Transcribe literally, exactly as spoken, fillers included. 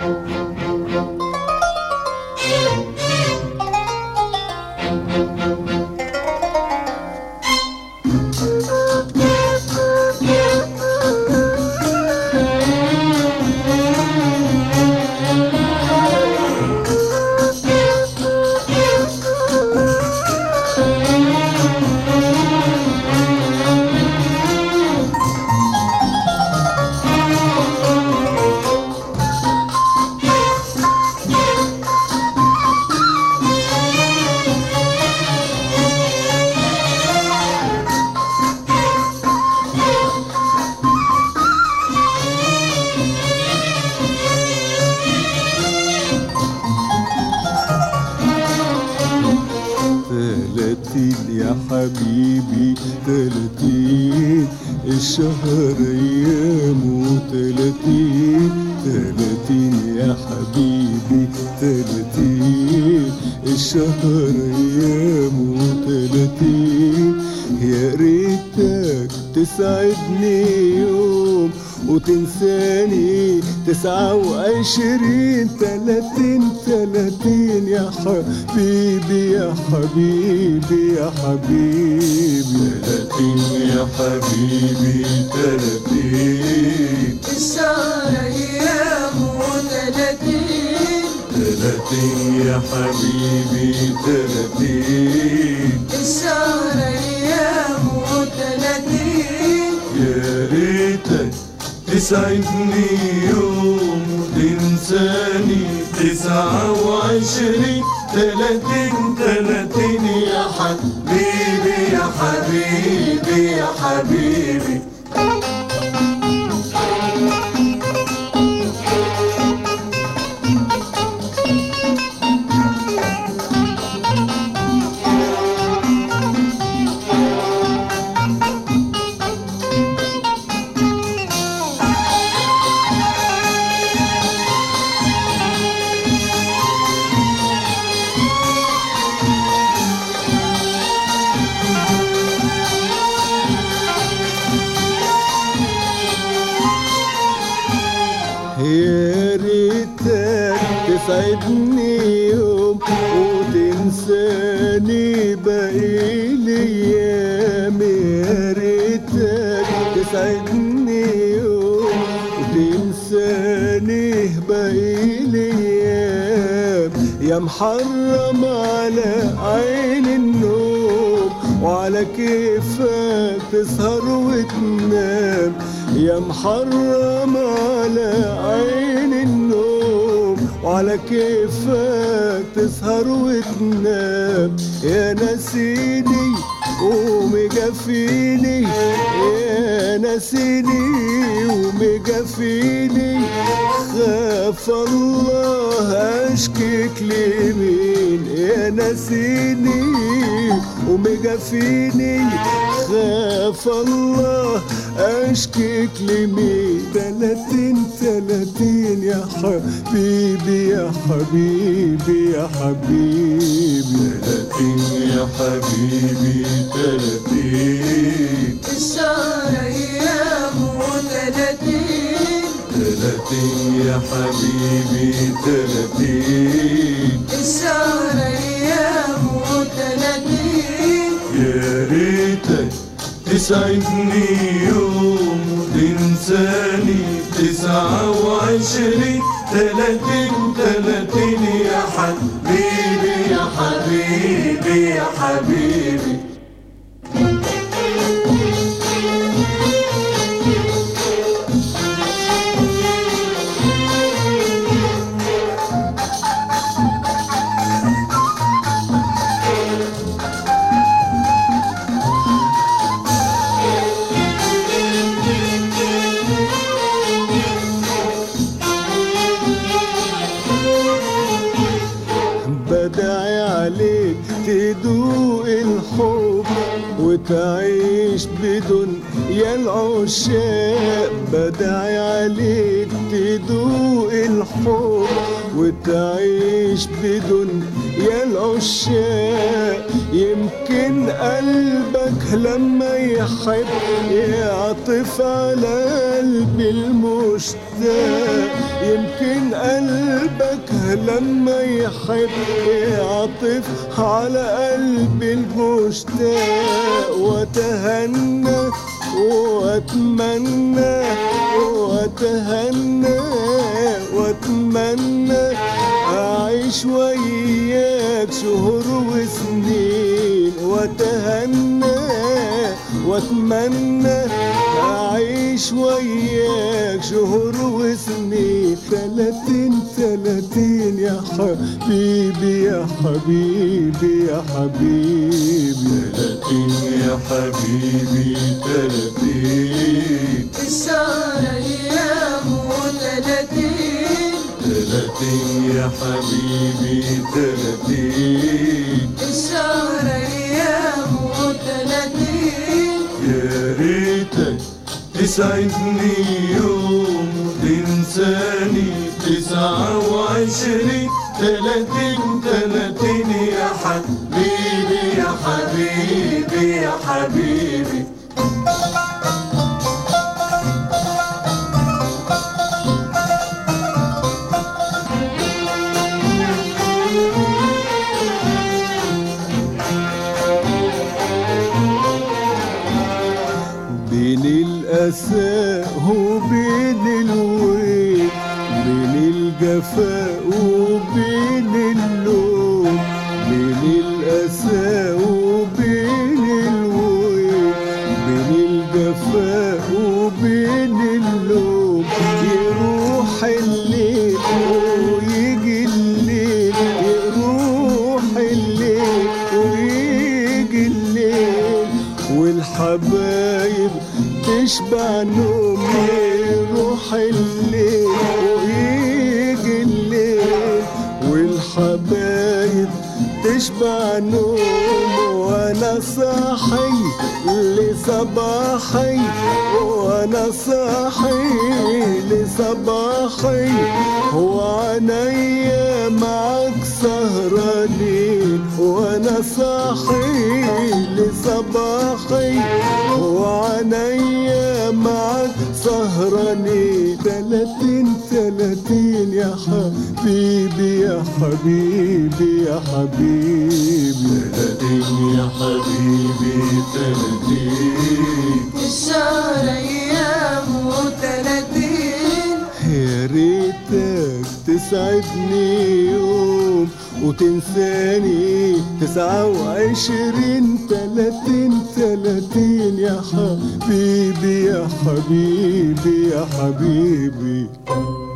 يا حبيبي تلاتين الشهر ايامه تلاتين تلاتين يا حبيبي تلاتين الشهر ايامه تلاتين يا ريتك تسعدني يوم وتنساني تسعة وعشرين تلاتين تلاتين يا حبيبي يا حبيبي يا حبيبي تلاتين يا حبيبي تلاتين الشهر ايامه تلاتين تلاتين يا حبيبي تلاتين الشهر ايامه تلاتين يا ريتك تسعدني يوم وتنساني تسعة وعشرين تلاتين تلاتين يا حبيبي يا حبيبي يا حبيبي يا ريتك تسعدني يوم وتنساني باقي الايام يا ريتك تسعدني يوم وتنساني باقي الايام يا محرم على عين النوم وعلى كيفك تسهر وتنام يا محرم على عين النوم وعلى كيفك تسهر وتنام يا نسيني ومجفيني يا نسيني ومجفيني خاف الله اشكيك لمين يا نسيني ومجفيني خاف الله اشكيك لمين تلاتين تلاتين يا حبيبي يا حبيبي يا حبيبي تلاتين يا حبيبي تلاتين الشهر ايامه تلاتين تلاتين يا حبيبي تلاتين الشهر ايامه تلاتين يا ريتك تسعدني يوم وتنساني تسعة وعشرين تلاتين تلاتين يا حبيبي يا حبيبي يا حبيبي بدعي عليك تدوق الحب وتعيش بدون يا العشاق بدعي عليك تدوق الحب وتعيش بدون يا العشاق يمكن قلبك لما يحب يعطف على قلبي المشتاق يمكن قلبك لما يحب يعطف على قلبي المشتاق، واتهنى واتمنى واتهنى واتمنى اعيش وياك شهور وسنين، واتهنى واتمنى اعيش وياك شهور وسنين. تلاتين تلاتين يا حبيبي يا حبيبي يا حبيبي، تلاتين يا حبيبي تلاتين، الشهر أيامه تلاتين، تلاتين يا حبيبي تلاتين، الشهر أيامه تلاتين. يا ريتك تسعدني يوم تنساني تسعة وعشرين، تلاتين تلاتين يا حبيبي يا حبيبي يا حبيبي. بين الأسى وبين الويل، بين الجفاء وبين اللوم، بين الأسى وبين الويل، بين الجفاء وبين اللوم. يروح الليل ويجي الليل، يروح الليل ويجي الليل، والحبايب تشبع نوم. يروح الليل ويجي الليل، والحبايب تشبع نوم، وانا صاحي لصباحي، وانا صاحي لصباحي، وعينيا معاك سهرانين، وانا صاحي لصباحي، وعينيا معاك سهرانين. تلاتين تلاتين يا حبيبي يا حبيبي يا حبيبي، تلاتين يا حبيبي تلاتين، الشهر أيامه تلاتين. يا ريتك تسعدني يوم وتنساني تسعة وعشرين. تلاتين تلاتين يا حبيبي يا حبيبي يا حبيبي.